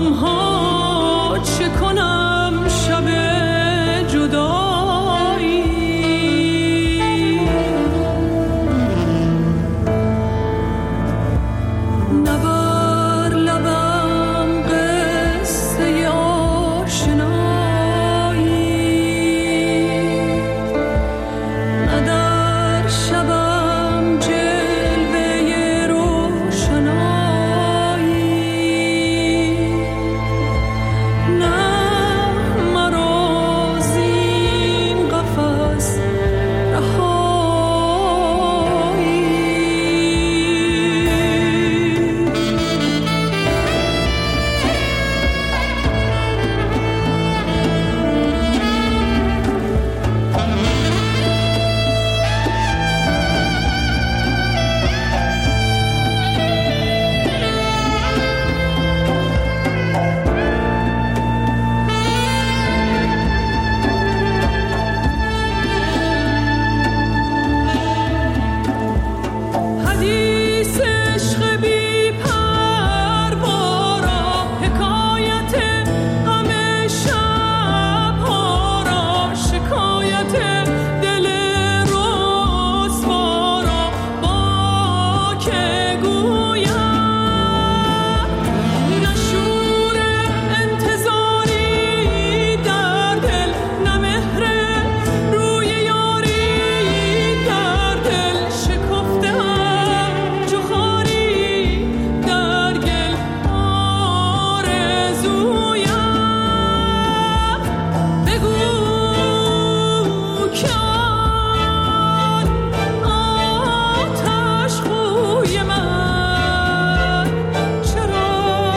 غم‌ها چه کنم شب جدایی نبر لبم قصه آشنایی نه در شبم جلوه روشنایی نه مرا زین قفس رهایی حدیث عشق بی پروارا حکایت غم شب‌ها را شکایت دل رسوا را با که گویم نه شور انتظاری در دل نه مهر روی یاری در دل شکفته‌ام چو خاری در گل آرزویم بگو که آن آتش خوی من چرا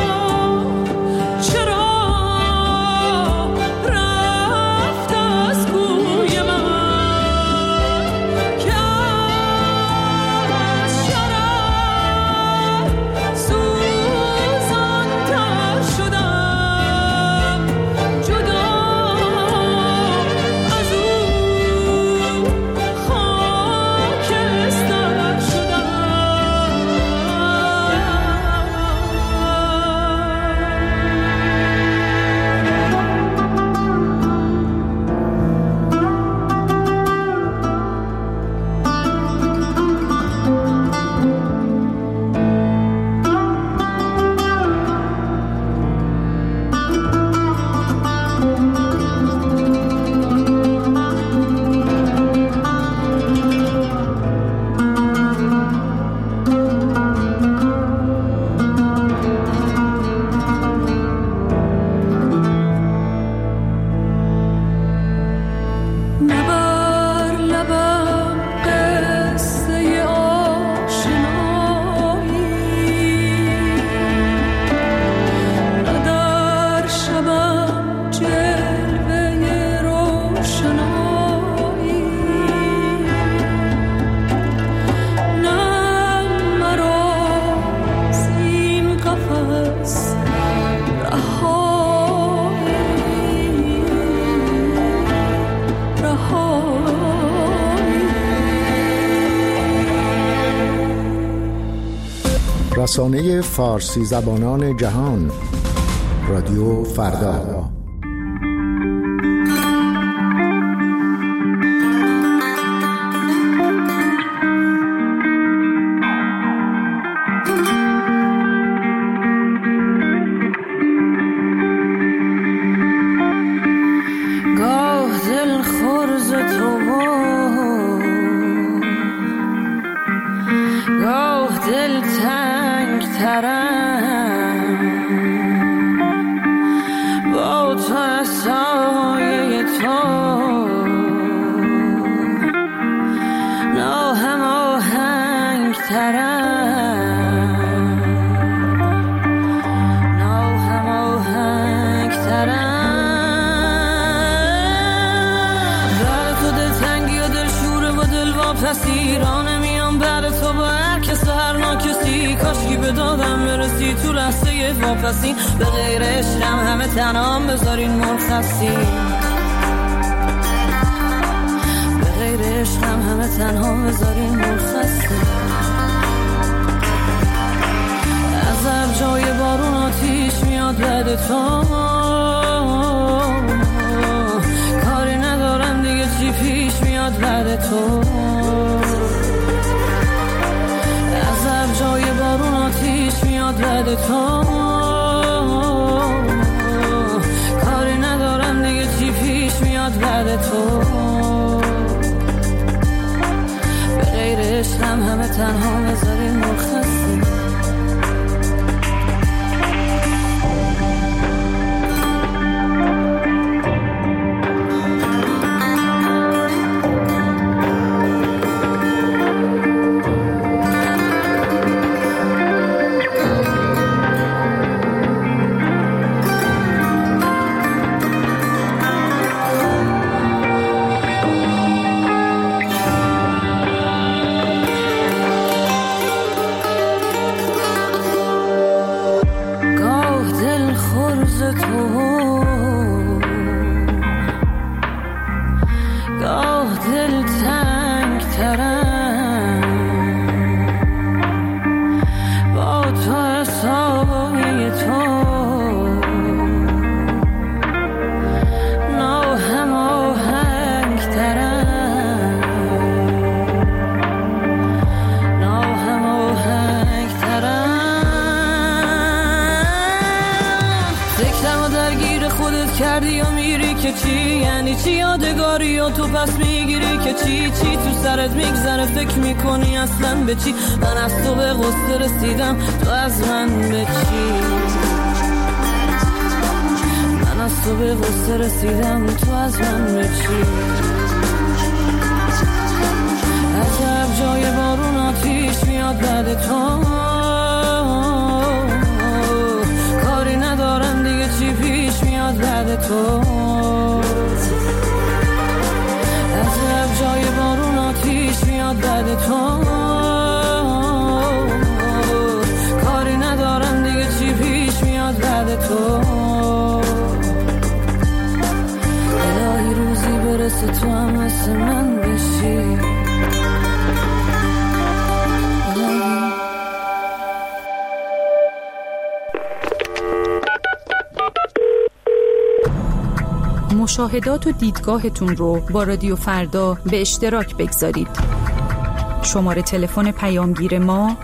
رفت از کوی من که از شرر سوزان‌تر شدم جدا از او خاکستر شدم نبر لبم قصه آشنایی نه در شبم جلوه روشنایی نه مرا زین قفس رسانه فارسی زبانان جهان رادیو فردا. گاه دل خرز تو گاه دل تنگ ترم با تو از سایه تو ناهم آهنگ ترم ناهم آهنگ ترم در تو دل تنگی و دل شوره و دل واپسی رانه میام بر تو با هر کس و هر ناکسی کاشکی به دادم برسی تو لحظه واپسی به غیر عشقم همه تنام بذارین مرخصی به غیر عشقم همه تنها بذارین مرخصی از هر جای بارون آتیش میاد میاد بعد تو، کاری ندارم دیگه چی پیش میاد بعد تو، از جای بارون آتیش میاد بعد تو، کاری ندارم دیگه چی پیش میاد بعد تو، به غیر عشقم همه تنها بذاری مرخصی. کردی و میری که چی؟ یعنی چی یادگاری و تو پس میگیری که چی؟ چی تو سرت میگذره فکر میکنی اصلا به چی؟ من از تو به غصه رسیدم تو از من به چی؟ من از تو به غصه رسیدم تو از من به چی؟ عجب جای بارون آتیش میاد بعد تو، کاری ندارم دیگه چی پیش میاد بعد تو، عجب جای بارون آتیش میاد بعد تو، کاری ندارم دیگه چی پیش میاد بعد تو، الهی روزی برسه تو هم مثل من بشی. مشاهدات و دیدگاهتون رو با رادیو فردا به اشتراک بگذارید. شماره تلفن پیامگیر ما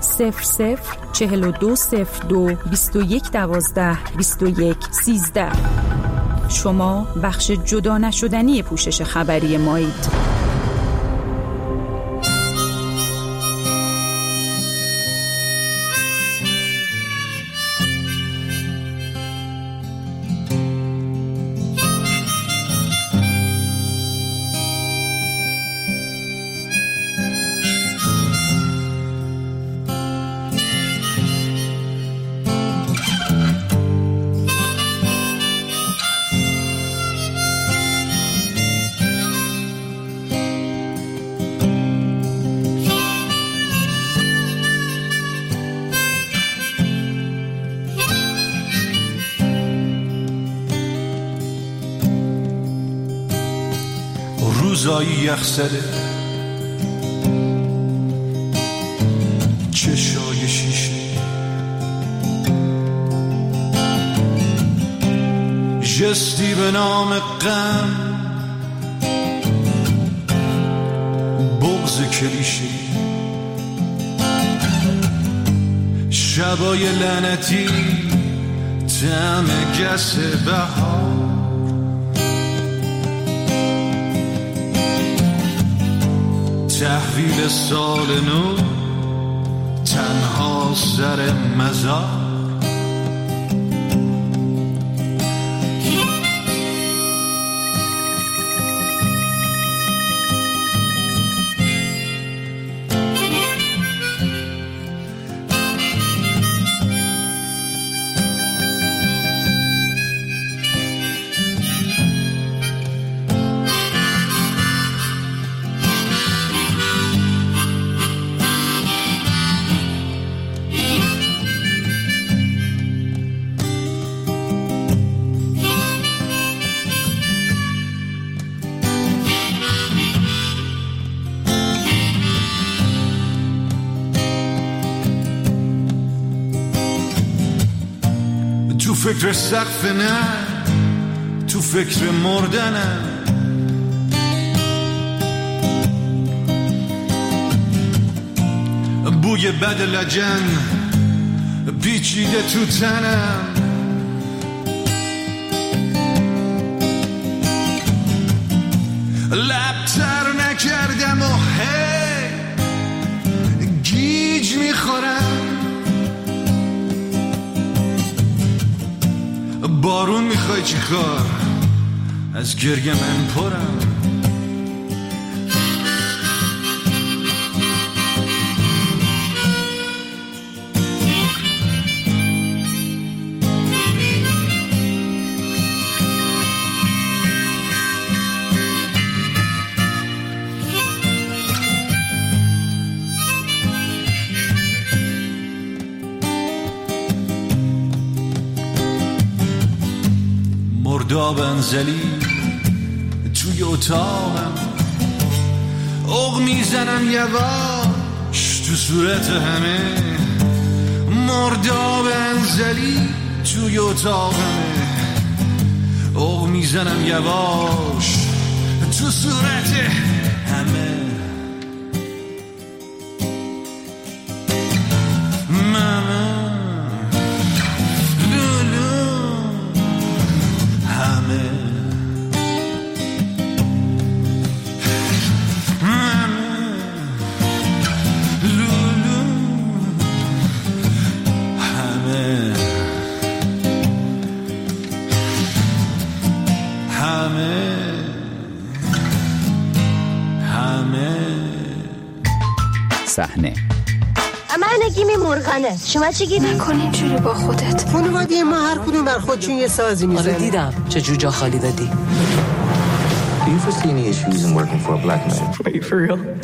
004202 2112 2113. شما بخش جدا نشدنی پوشش خبری مایید. روزایی یخزده چشای شیشه، جستی به نام غم، بغض کلیشه، شبای لعنتی طعم گس بهار، تحویل سال نو تنها سر مزار، فکر سقف نه، تو فکر مردنم. بوی بد لجن پیچیده تو تنم. لبتر نکردم و هی گیج میخورم. بارون میخوای چی کار؟ از گریه من پرم. مرداب انزلی توی اتاقم، اوق میزنم یواش تو صورت همه. مرداب انزلی توی اتاقمه، اوق میزنم یواش تو صورت همه. صحنه من نگیمی مرغانه، شما چی گیری؟ نکنی اینجوری با خودت. خانواده ما هر کدوم بر خودشون یه سازی میزنه. آره دیدم چه جوجا خالی دادی. Do you foresee any issues in working for a black man? Are you for real?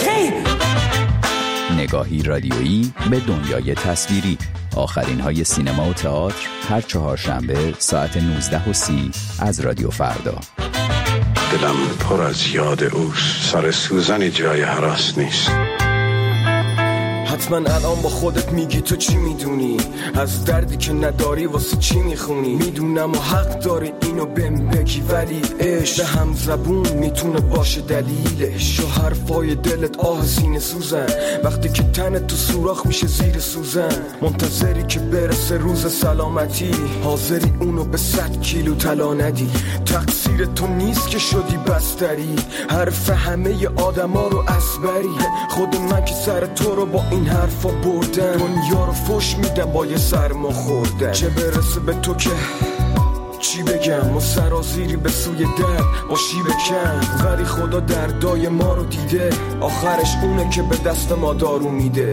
نگاهی رادیویی به دنیای تصویری. آخرین های سینما و تئاتر هر چهارشنبه ساعت 19:30 از رادیو فردا. دلم پر از یاد اوست، سر سوزنی جای هراس نیست. حتما الان با خودت میگی تو چی میدونی، از دردی که نداری واسه چی میخونی. میدونم و حق داری اینو بهم بگی، ولی عشق هم زبون میتونه باشه دلیلش. و حرفای دلت آه سینه سوزن وقتی که تنت تو سوراخ میشه زیر سوزن. منتظری که برسه روز سلامتی، حاضری اونو به 100 کیلو طلا ندی. تقصیر تو نیست که شدی بستری، حرف همه آدما رو اسبری. خود من که سر تو رو با این حرفا بردن، دنیا رو فش میدم با یه سرما خوردن. چه برسه به تو که چی بگم، و سرازیری به سوی در با شیب کم. ولی خدا دردای ما رو دیده، آخرش اونه که به دست ما دارو میده.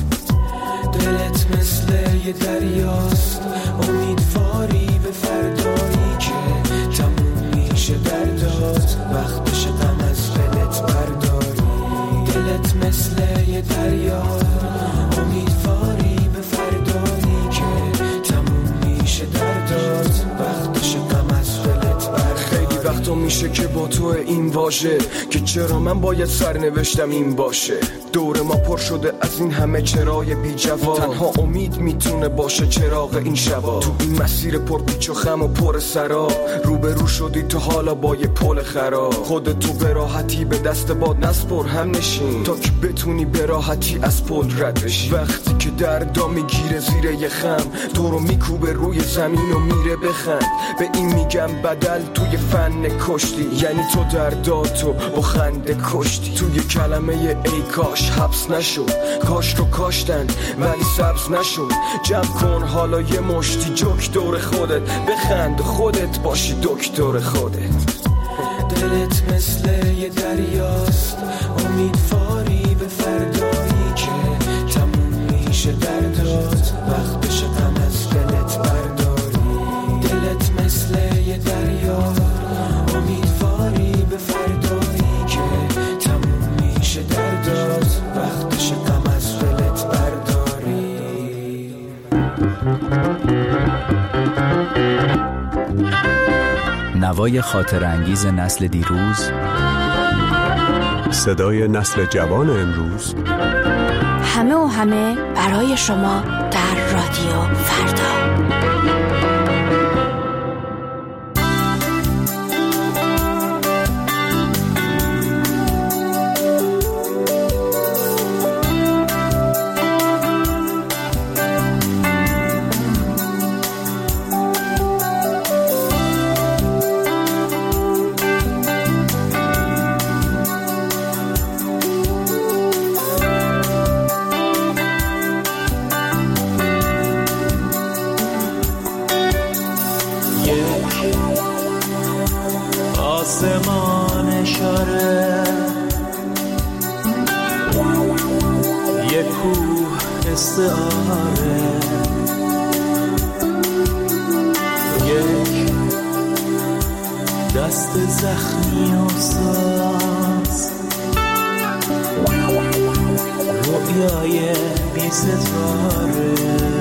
دلت مثل یه دریاست، امیدواری به فردایی که تموم میشه دردات، وقتش غم از دلت برداری. دلت مثل یه دریاست، امیدواری به فردایی که تموم میشه دردات، وقتش غم از دلت برداری. خیلی وقتا میشه که با تو این واژه که چرا من باید سرنوشتم این باشه. دور ما پر شده از این همه چرای بی جواب، تنها امید میتونه باشه چراغ این شبا. تو این مسیر پر پیچ و خم و پر سراب، روبرو شدی تو حالا با یه پل خراب. خودتو به راحتی به دست باد نسپر، هم نشین تا که بتونی به راحتی از پل ردش. وقتی که دردا میگیره زیر یه خم، تو رو میکوبه روی زمین و میره بخند. به این میگم بدل توی فن کشتی، یعنی تو درداتو با خنده کشتی. توی کلمه ای کاش حبس نشد، کاش رو کاشتن ولی سبز نشد. جمع کن حالا یه مشتی جوک دور خودت، بخند خودت باشی دکتر خودت. دلت مثل یه دریاست، امیدواری به فردایی که تموم میشه دردات، وقتش غم از دلت برداری. دلت مثل یه دریاست، امیدواری به فردایی که تموم میشه دردات، وقتش غم از دلت برداری. نوای خاطر انگیز نسل دیروز، صدای نسل جوان امروز، همه و همه برای شما در رادیو فردا. آسمان اشاره، یک کوه استعاره، یک دست زخمی و ساز، رویای بی ستاره.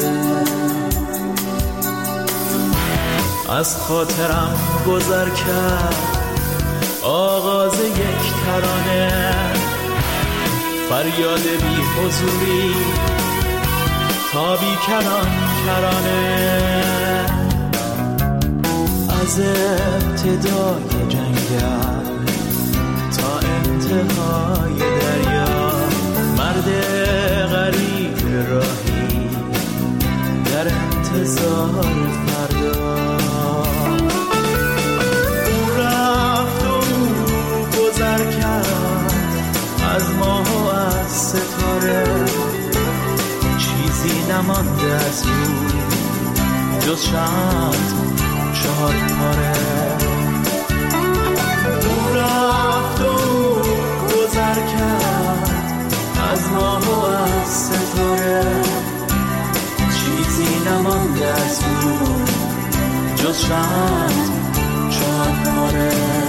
از خاطرم گذر کرد آغاز یک ترانه، فریاد بی حضوری تا بی کران کرانه. از ابتدای جنگل تا انتهای دریا، مرد غریب راهی در انتظار فردا. او رفت و او گذر کرد از ماه و از ستاره، چیزی نمانده از او جز شمع 4 پاره. او رفت و او گذر کرد از ماه و از ستاره، چیزی نمانده از او جز شمع 4 پاره.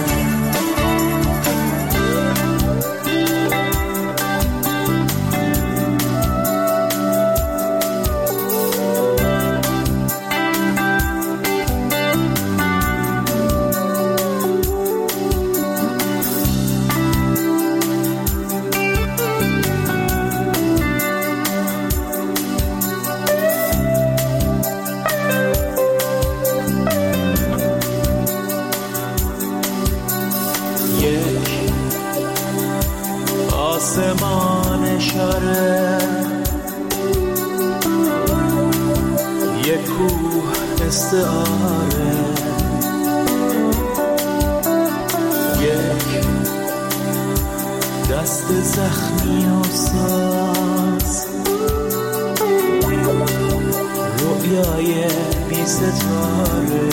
آسمان اشاره، یک کوه استعاره، یک دست زخمی و ساز، رویای بی ستاره.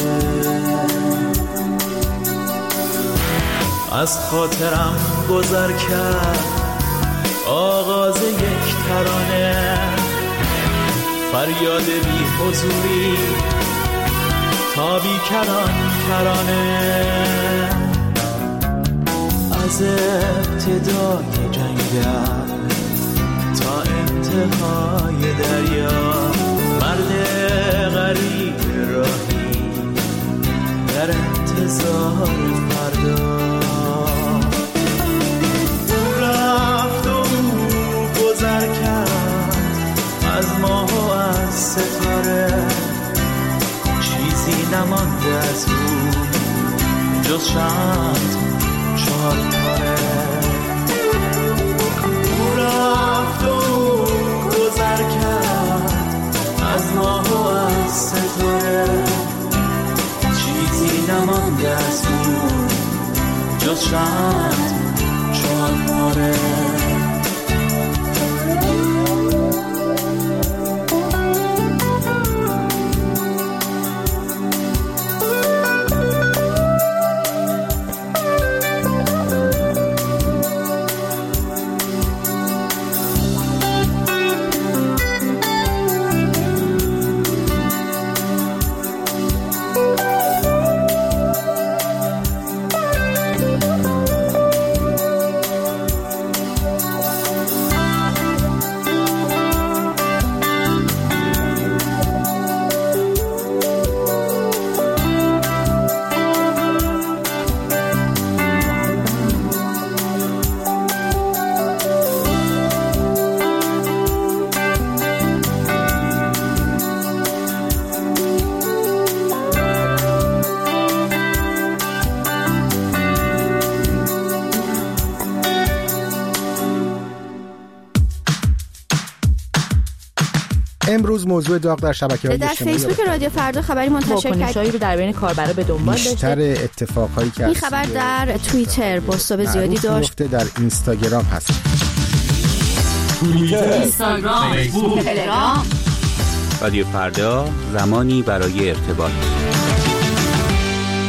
از خاطرم گذر کرد آغاز یک ترانه، فریاد بی حضوری تا بی کران کرانه. از ابتدای جنگل تا انتهای دریا، مرد غریب راهی در انتظار فردا. گذر کرد از ماه و از ستاره، چیزی نمانده از او جز شمع 4 پاره. او رفت و گذر کرد از ماه و از ستاره، چیزی نمانده از او جز شمع 4 پاره. امروز موضوع داغ در شبکه‌های اجتماعی در فیسبوک رادیو فردا خبری منتشر کرد. واکنش‌هایی رو در بین کاربرا به دنبال داشته. بیشتر اتفاقایی که این خبر در توییتر بازتاب زیادی داشت. در اینستاگرام هست. توییتر، اینستاگرام، فیسبوک، تلگرام. رادیو فردا، زمانی برای ارتباط.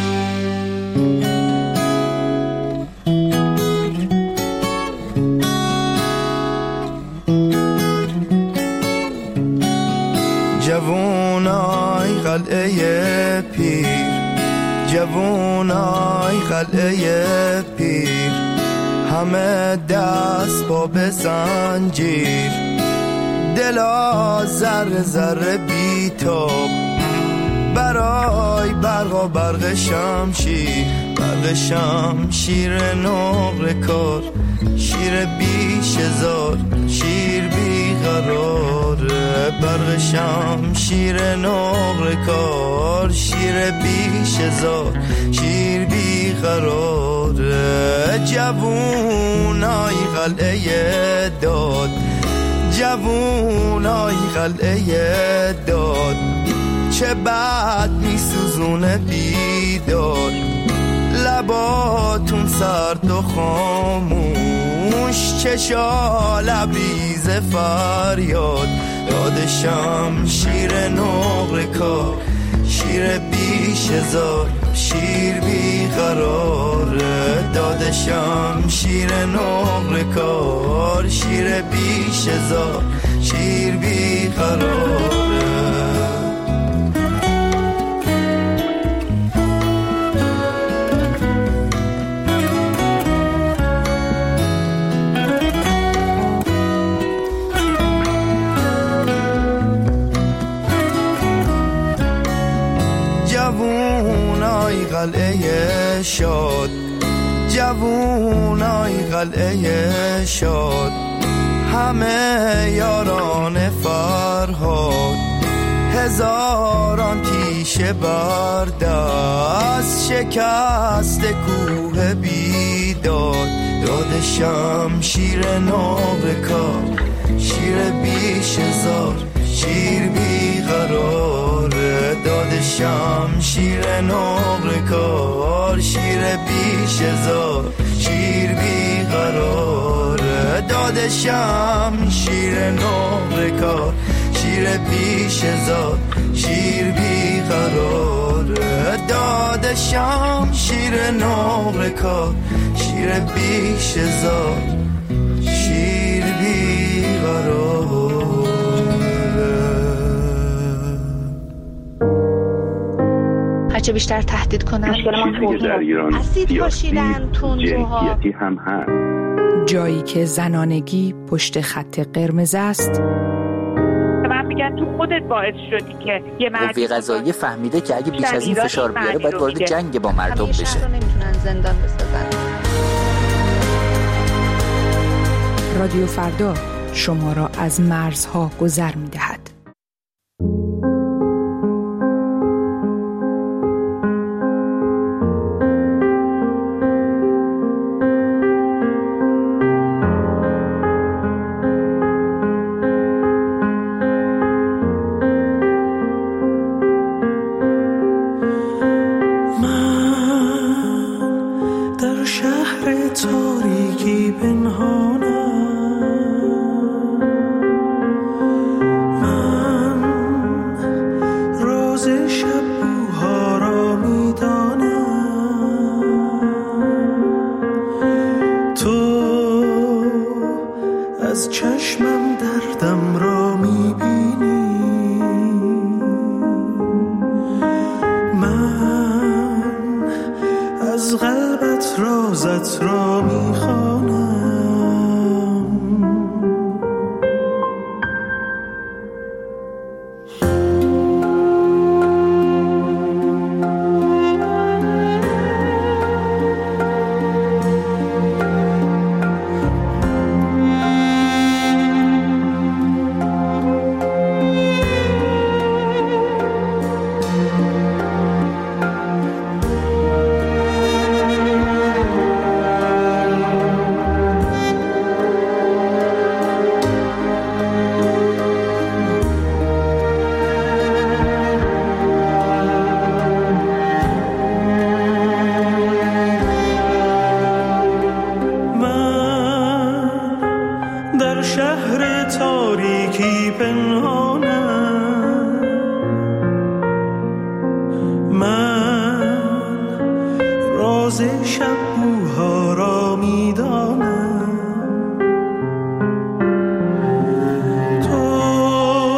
جوونای قلعه پیر، همه دست با به زنجیر، دلا ذره ذره بیتاب برای برق و برق شمشیر، برق شمشیر نقر کار، شیر بیش هزار، شیر بیقراره، برق شمشیر نقر کار، شیر بیش هزار، شیر بیقراره. جوونای قلعه داد، جوونای قلعه داد، چه بد میسوزونه بیداد، لباتون سرد و خاموش، چشا لبریز فریاد، داد شمشیر نقر کار، شیر بیش هزار، شیر بیقراره، داد شمشیر نقر کار، شیر بیش هزار، شیر بیقراره. جوونای قلعه شاد، جوونای قلعه شاد، همه یاران فرهاد، هزاران تیشه بردست، شکست کوه بیداد، داد شمشیر نقر کار، شیر بیش هزار، شیر بیقراره، داد شمشیر نقر کار، شیر بیش هزار، شیر بیقراره، داد شمشیر نقر کار، شیر بیش هزار، شیر بیقراره، داد شمشیر نقر کار، شیر بیش هزار، شیر بیقراره. هرچه بیشتر تهدید کنن در ایران اسید پاشیدن تندروها هم هست. جایی که زنانگی پشت خط قرمز است. من میگن تو خودت باعث شدی که یه قوه قضاییه فهمیده که اگه بیش از این فشار بیاره باید وارد جنگ با مردم بشه. نمیتونن زندان بسازن. رادیو فردا شما را از مرزها گذر می‌دهد.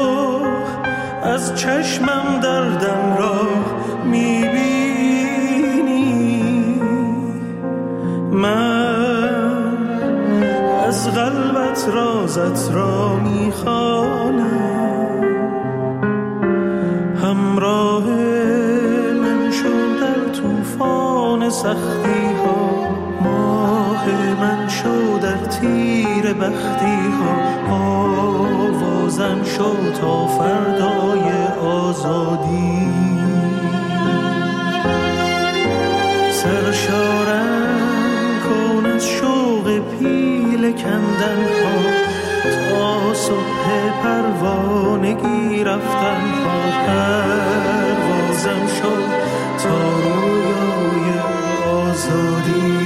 چشمم دردم را میبینی، نازت را میخوانم، همراه من شو در طوفان سختی ها، ماه من شو در تیر بختی ها، آوازم شو تا فردای آزادی. سرشارم کن از شوق پیل کندن ها، تا صبح پروانگی رفتن ها، پروازم شو تا رویای آزادی.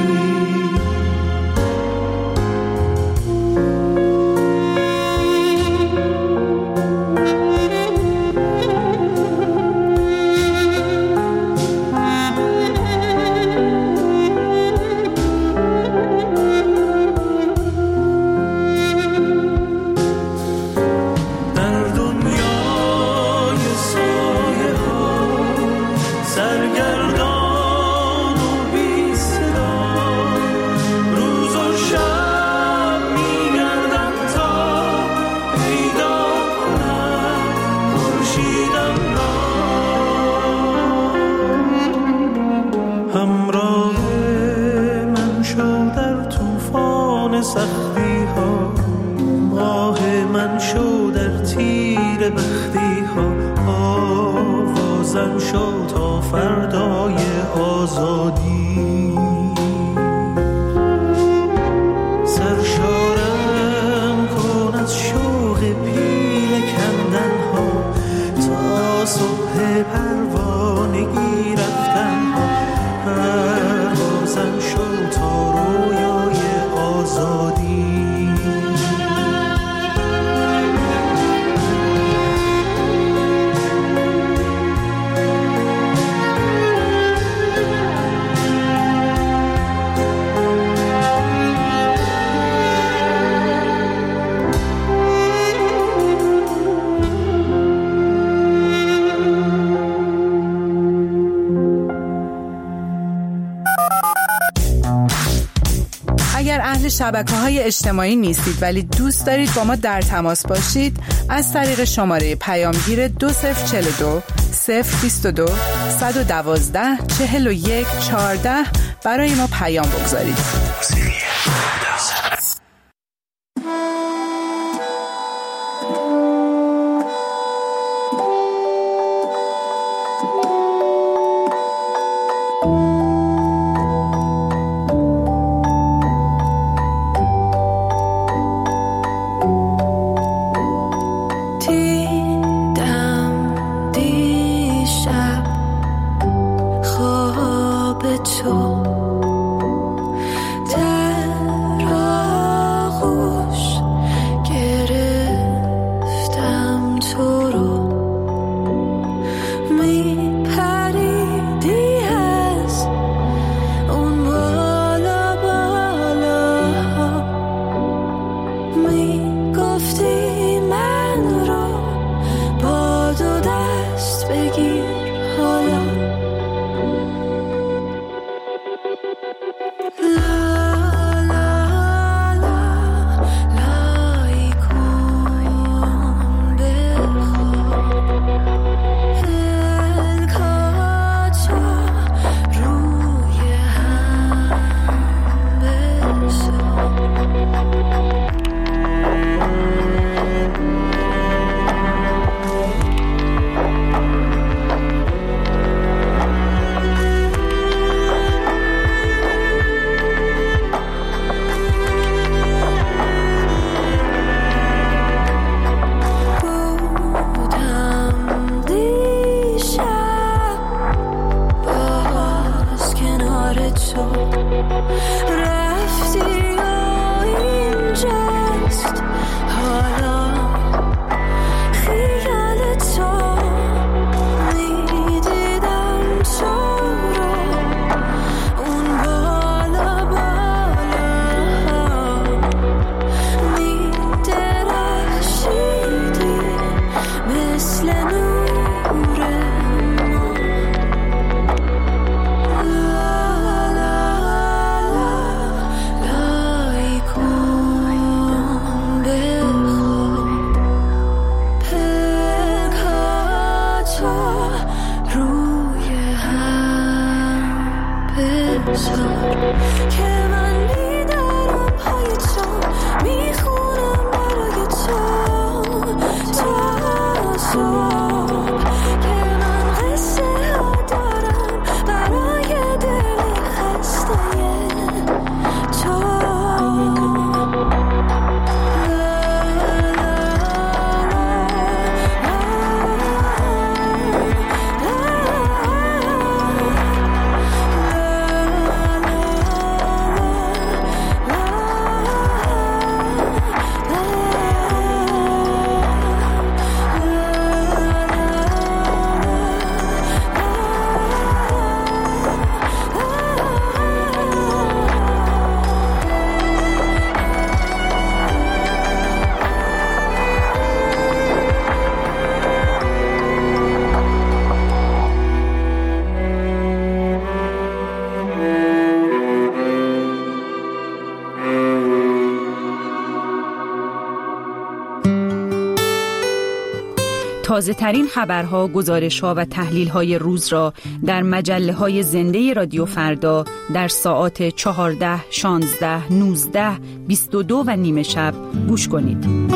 سختی ها، ماه من شو در تیر بختی ها، آوازم شو تا فردای آزادی. سرشارم کن از شوق پیل کندن ها، تا صبح پروانگی رفتن ها، پروازم شو تا رویای آزادی. اگر اهل شبکه‌های اجتماعی نیستید ولی دوست دارید با ما در تماس باشید، از طریق شماره پیامگیر 2042 022 112 41 14 برای ما پیام بگذارید. تازه ترین خبرها، گزارش‌ها و تحلیل‌های روز را در مجله‌های زنده رادیو فردا در ساعات 14, 16, 19, 22 و نیم شب گوش کنید.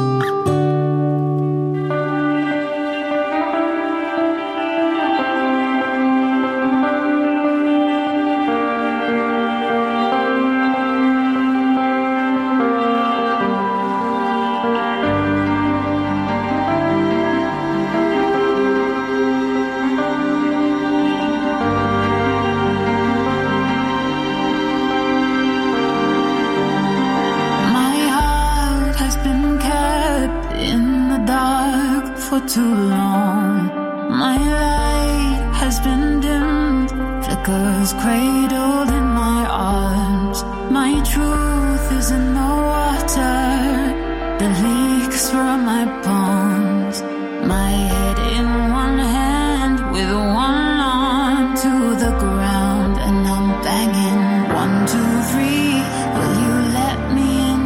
Too long, my light has been dimmed, flickers cradled in my arms. My truth is in the water that leaks from my palms. My head in one hand with one arm to the ground, and I'm begging 1, 2, 3, will you let me in?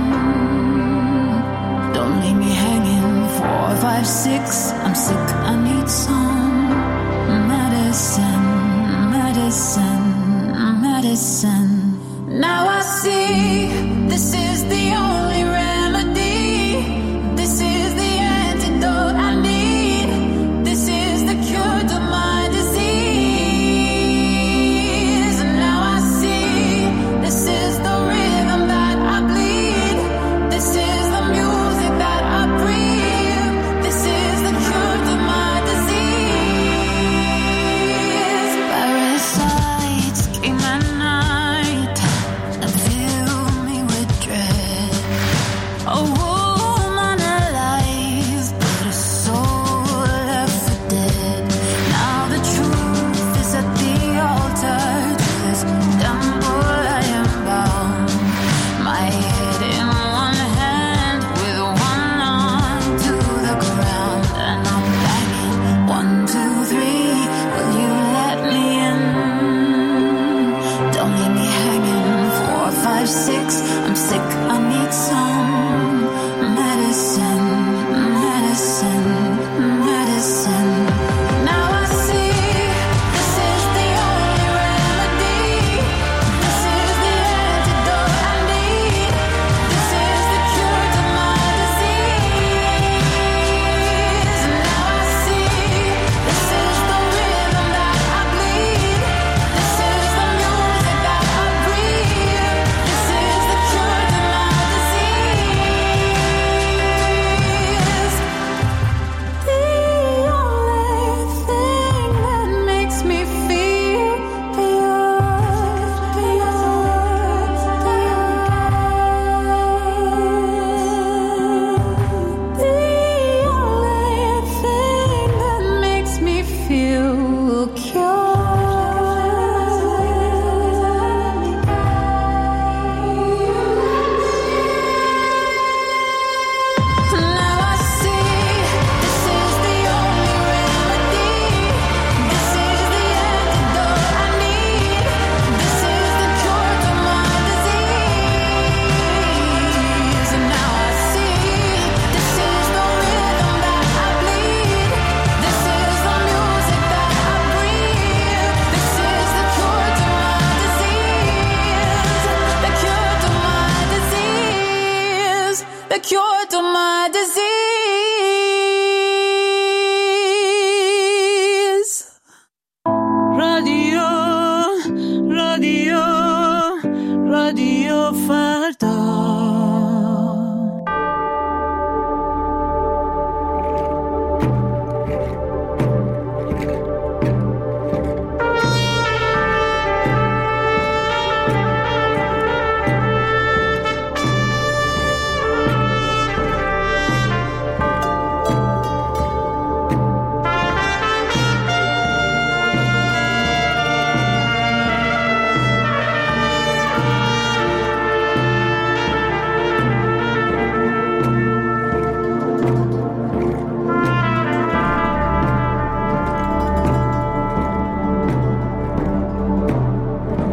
Don't leave me hanging. 4, 5, 6, I'm sick, I need some medicine, medicine, medicine. Now I see this is the only remedy. This is the antidote I need. This is the cure to my disease. Now I see this is the rhythm that I bleed. This is the music that I breathe. This is the cure to my disease. Parasite.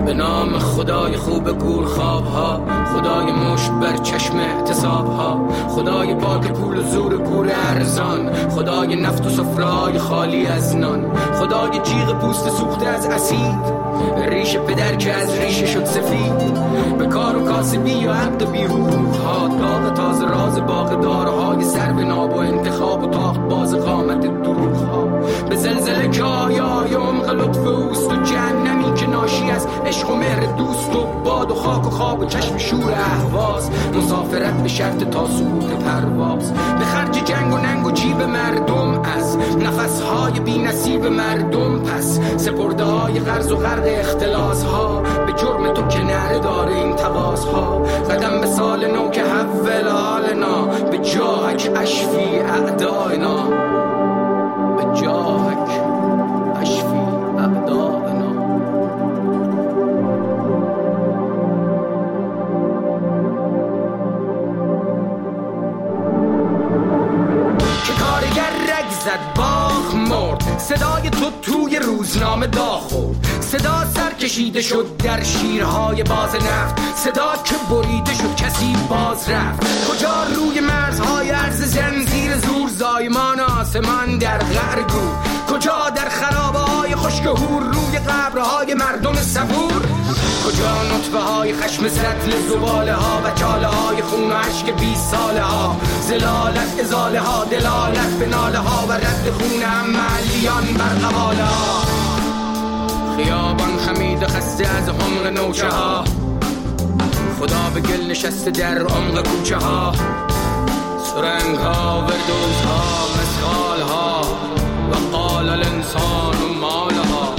به نام خدای خوب گور خوابها، خدای مشت بر چشم اعتصابها، خدای باد پول و زور گور ارزان، خدای نفت و سفره‌های خالی از نان، خدای جیغ پوست سوخته از اسید، ریش پدر که از ریشه شد سفید، به کار و کاسبی یا عقد بی حقوقها، داغ تازه راز باغ دارهای سر به ناب و انتخاب و تاخت باز قامت دروغها، به زلزله که آیای عمق لطف اوست و جهنمی که ناشی از عشق و مهر دوست و باد و خاک و خواب و چشم شور اهواز، مسافرت به شرط تا سقوط پرواز، به خرج جنگ و ننگ و جیب مردم از نفسهای بی نصیب مردم، پس سپرده های قرض و غرق اختلاس ها، به جرم تو که نره داره این تقاس ها، قدم به سال نو که حول حالنا، به جاهک اشفی اعدائنا، به جاهک اشفی اعدائنا. که کارگر رگ زد باخ مرد، صدای تو توی روزنامه داغ خورد، صدا سر کشیده شد در شیرهای باز نفت، صدا که بریده شد کسی باز رفت، کجا روی مرزهای عرض زنزیر زور زایمان آسمان در قعر گور، کجا در خرابه‌های خشک هور روی قبرهای مردم صبور، کجا نطفه های خشم سطل زباله ها و چاله های خون و عشق 20 ساله ها، زلالت ازاله ها، دلالت به ناله ها و رد خون عملیان بر قواله ها، خیابان خمید خسته از عمق نوچه ها، خدا به گل نشسته در عمق کوچه ها، سرنگ ها، وردوز ها، مسخال ها و قال الانسان و مالها.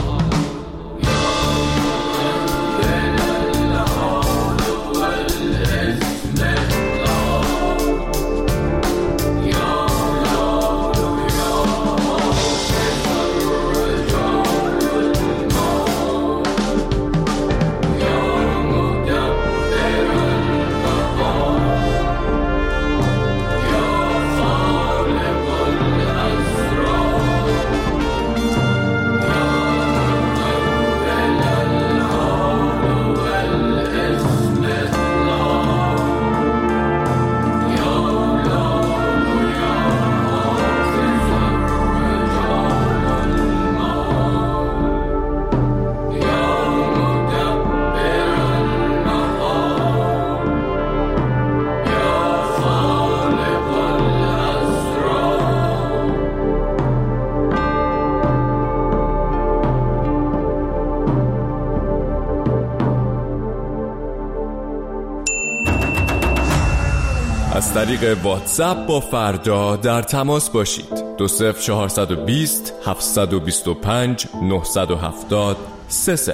از طریق واتساپ با فردا در تماس باشید. 20420 725 970 30.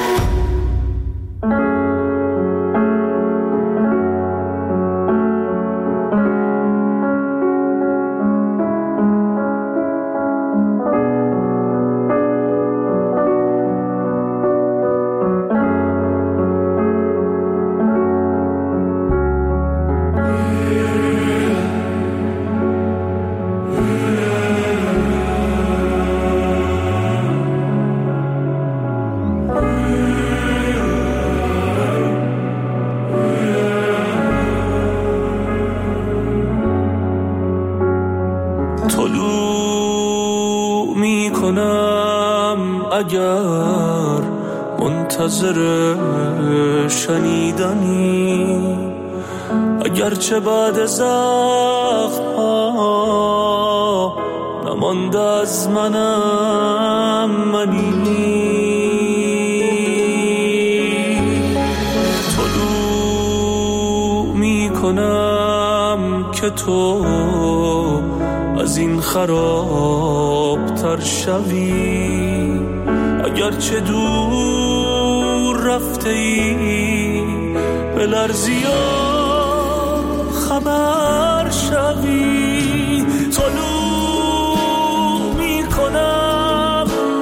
اگر منتظر شنیدنی، اگرچه بعد زخم ها نمانده از منم منی، طلوع می کنم که تو از این خراب تر شوی، اگرچه دور رفته ای به لرزی خبر شوی، طلوع می کنم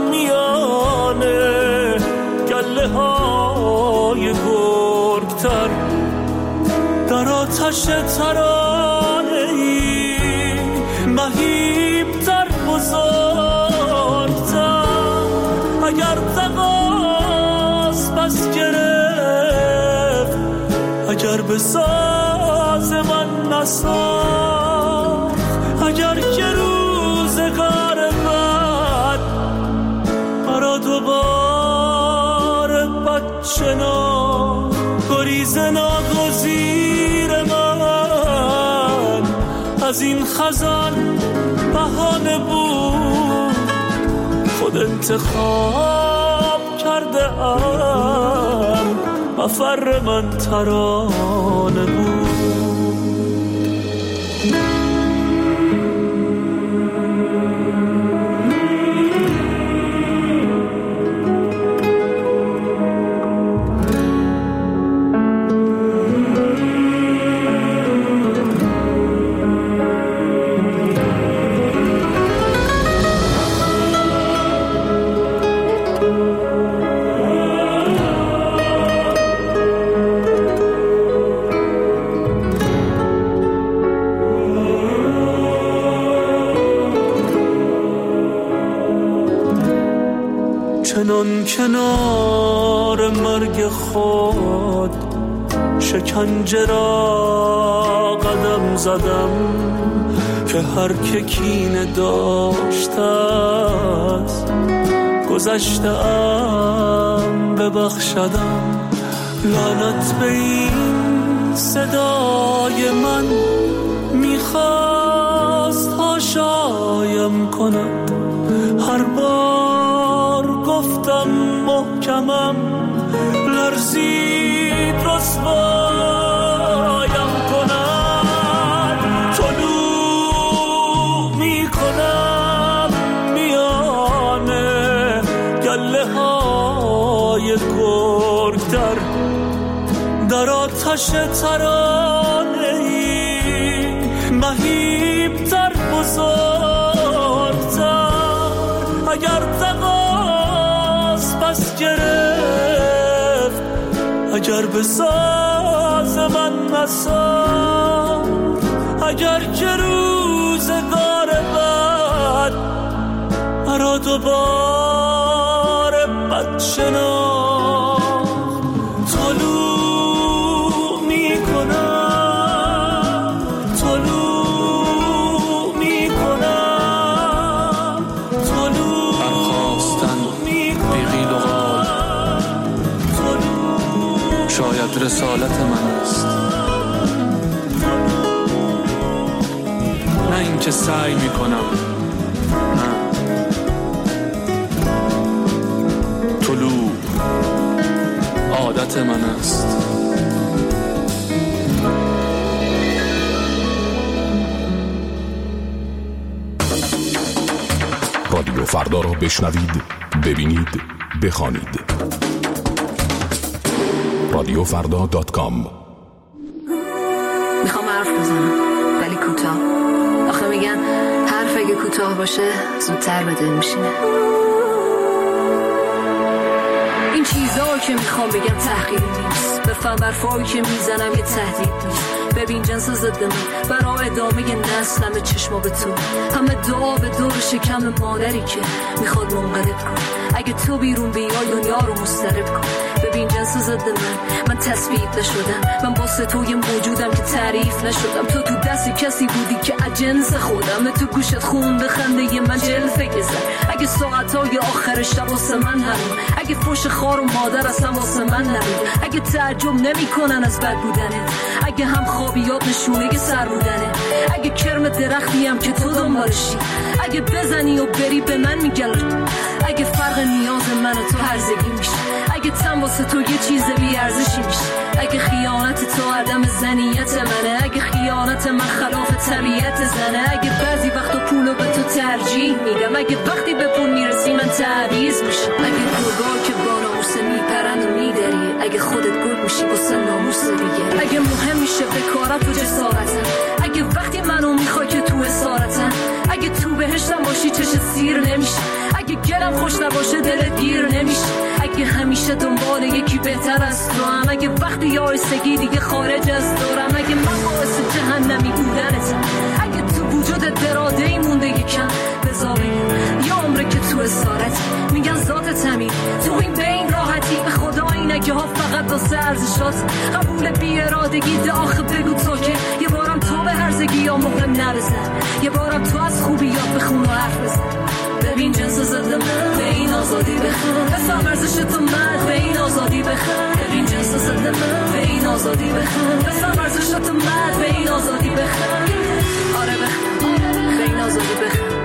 میانه گله های گرگتر، در آتش ترانه ای مهیبتر بزرگتر، اگر تقاس بس که شنا گریز ناگزیر من از این خزان بهانه بود خود انتخاب کرده ام مفر من ترانه بود چنان کنار مرگ خود شکنجه را قدم زدم که هر که کینه داشته است گذشته‌ام ببخشدم لعنت به این صدای من میخواست هاشایم کند هر بار گفتم محکمم لرزید رسوایم کند طلوع میکنم میانه گله های گرگ در آتش ترانه ای مهیب‌تر بزرگتر اگر پس گرفت اگر به ساز من نساد اگر که روزگار بعد مرا دوباره بد شناخت طلوع میکنم طلوع میکنم طلوع برخواستن بیغیل و غال شاید رسالت من است نه اینکه سعی میکنم نه طلوع عادت من است رادیو فردا را بشنوید، ببینید، بخوانید. radiofrda.com. میخوام حرف بزنم ولی کوتاه. آخه میگن حرف اگه کوتاه باشه زودتر به دل میشینه. این چیزا که میخوام بگم تحقیری نیست. بفهم برفایی که میزنم یه تهدید نیست. ببین جنس ضد من برای ادامه نسلم چشما به تو همه دعا به دور شکم مادری که میخواد منقلب کن اگه تو بیرون بیای دنیا رو مضطرب کن ببین جنس ضد من تصفیه نشدم من واسه تو یه موجودم که تعریف نشدم تو دست کسی بودی که اجنس خودم تو گوشت خونده خنده ی من جلفه گذر اگه ساعتای آخر شب واسه من نبود اگه فوش خار و مادر اصلا واسه من نبود اگه تعجب نمیکنن از بد بودنت اگه هم خوابیات نشونه سر بودنه اگه کرم درختیم که تو دنبالشی اگه بزنی و بری به من میگل اگه فرق نیاز من و تو هرزگی میشه اگه تن واسه تو یه چیز بیارزشی میشه اگه خیانت تو عدم زنیت منه اگه خیانت من خلاف طبیعت زنه اگه بعضی وقتا پولو به تو ترجیح میدم اگه وقتی به پول میرسی من تعویض میشه اگه گرگا که با ناموسه میپرند و میدری اگه خودت گرگ میشی واسه ناموس دیگه اگه مهم میشه بکارت و جسارتم اگه وقتی منو میخوای که تو اسارتم اگه تو بهشتم باشی چش سیر نمیشه اگه گلم خوش نباشه دلت گیر نمیشه اگه همیشه دنبال یکی بهتر از تو هم اگه وقتی یایستگی دیگه خارج از دورم اگه من باعث جهنمی بودنتم اگه تو وجودت دراده‌ای مونده یکم بذار بگم یا عمره که تو اسارت میگن ذاتت همین تو این بین راحتی به خدا این اگه ها فقط واسه ارزشات قبول بی ارادگی ده آخه بگو تو که یه بارم تو به هرزگی یا مهم نرسن یه بارم تو از خوبیات بخون و حرف بزن ببین جنس زده من به این آزادی بخون بفهم ارزش تو مرد به این آزادی بخون آزادی بخند بسن ورزشات مرد به این آزادی بخند آره بخند به این آزادی بخند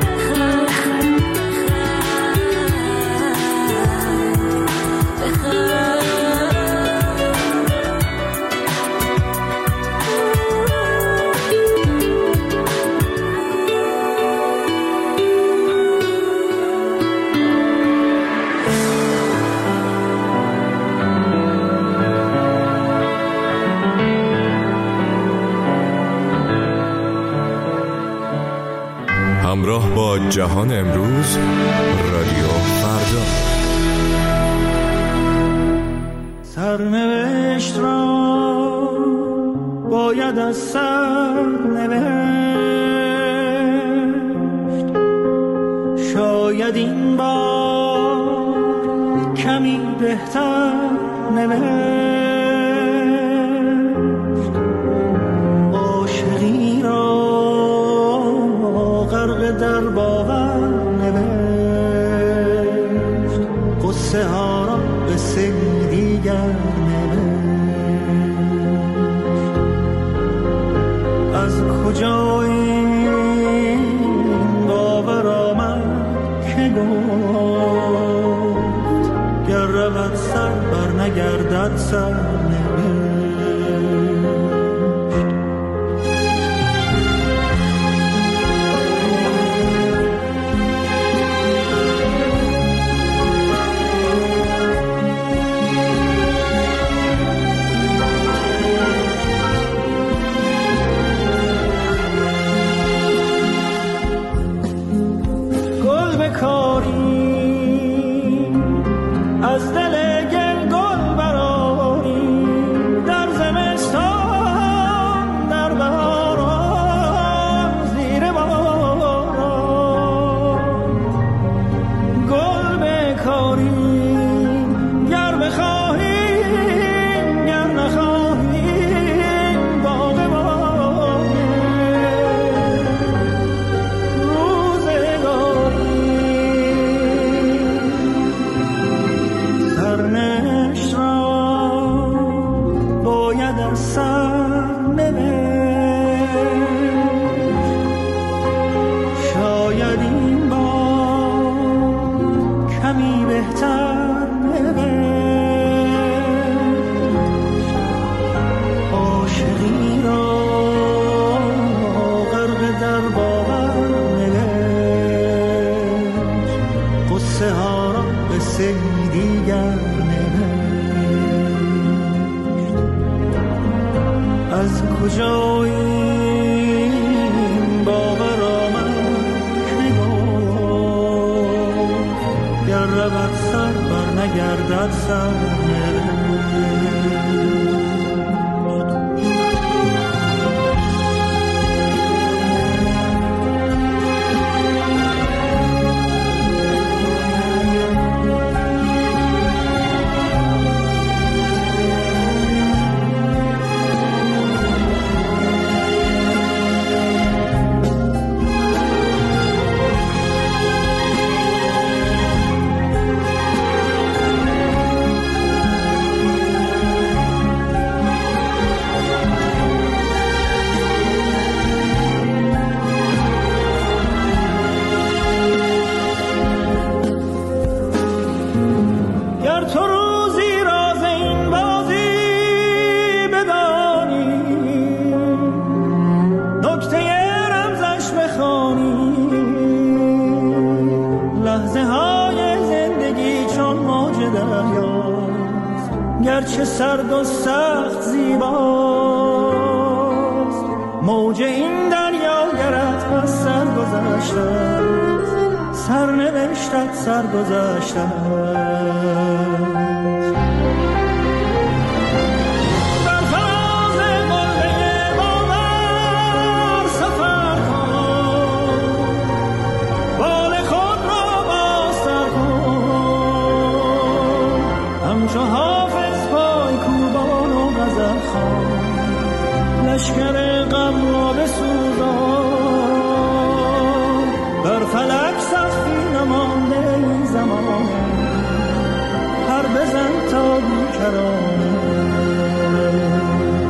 همراه با جهان امروز رادیو فردا. سرنوشت را باید از سر نوشت، شاید این بار کمی بهتر نوشت، عاشقی را غرق در باور نوشت، قصه ها را به سری دیگر نوشت. از کجا این باور آمد که گفت گر رود سر بر نگردد سر نوشت. از دل گل گل برآری در زمستان در بهاران زیر باران، گل بکاری گر بخواهیم گر نخواهیم باغ سرنوشت را باید از سر نوشت، شاید این بار کمی بهتر نوشت، عاشقی را غرق در باور نوشت، قصه ها را به سری دیگر از کجا این باور آمد که گفت گر رود سر بر نگردد سر گرچه سرد و سخت زیباست، موج این دریا گرت پس سرگذشته سرنوشتت سرگذشته. لشکر غم را بسوزان، بر فلک سختی نمانده این زمان، پر بزن تا بیکرانه.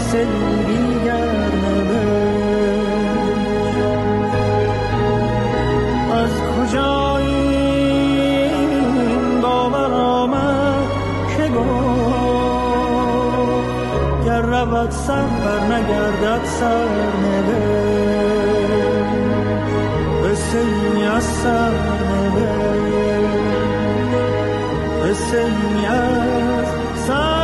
قصه دیگر نوشت. از کجا این باور آمد که گفت گر رود سر بر نگردد سرنوشت. قصه ای از سرنوشت، قصه ای از سرنوشت.